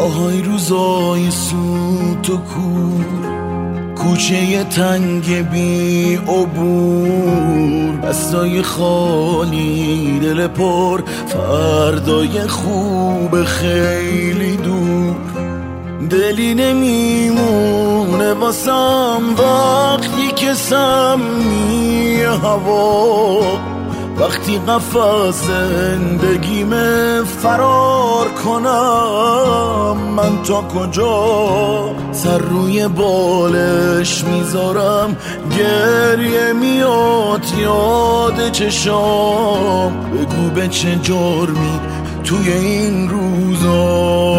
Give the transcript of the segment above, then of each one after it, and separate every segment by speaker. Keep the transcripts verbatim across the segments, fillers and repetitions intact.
Speaker 1: آهای روزای سوت و کور، کوچه تنگ بی عبور، دستای خالی دل پر، فردای خوب خیلی دور. دلی نمیمونه واسم وقتی که سمی هوا، وقتی قفس زندگیم فرار کنم، من تا کجا سر روی بالش میذارم؟ گریه میاد یاد چشام، بگو به چه جرمی توی این روزا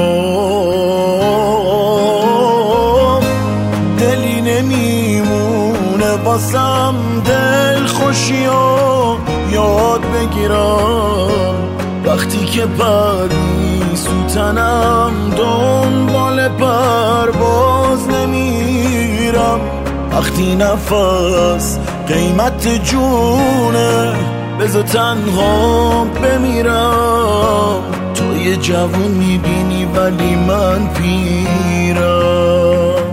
Speaker 1: دلی نمیمونه واسم دل خوشیام یاد بگیرم، وقتی که پری سوتنم دنبال پرواز نمیرم، وقتی نفس قیمت جونه بذار تنها بمیرم. تو یه جوون میبینی ولی من پیرم.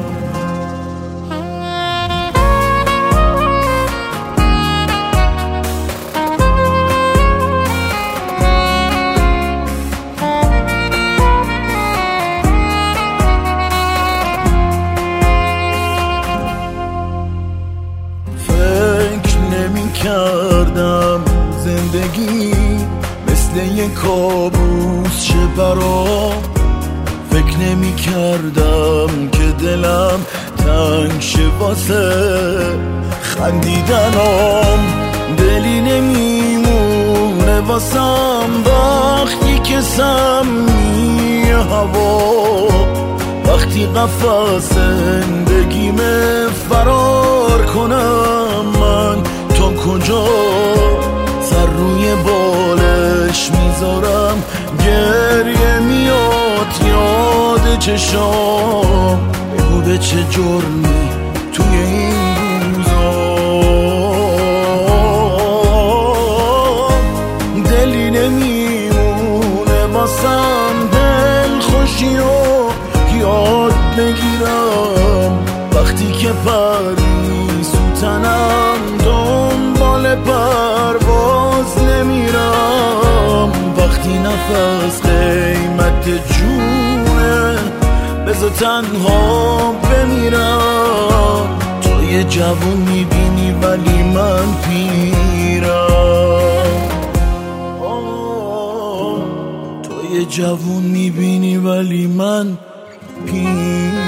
Speaker 1: کردم زندگی مثل یه کابوس شه برام، فکر نمی کردم که دلم تنگ شه واسه خندیدنم. دلی نمیمونه واسم وقتی که سمی هوا، وقتی قفس زندگیم فرار کنم، من تا کجا سر روی بالش میذارم؟ گریه میاد یاد چشام، بگو به چه جرمی توی این روزا دلی نمیمونه واسم دل خوشی و یاد بگیرم، وقتی که پری سوتنم دنبال پرواز نمیرم، وقتی نفس قیمت جونه بذار تنها بمیرم. تو یه جوون میبینی ولی من پیرم. تو یه جوون میبینی ولی من پیرم.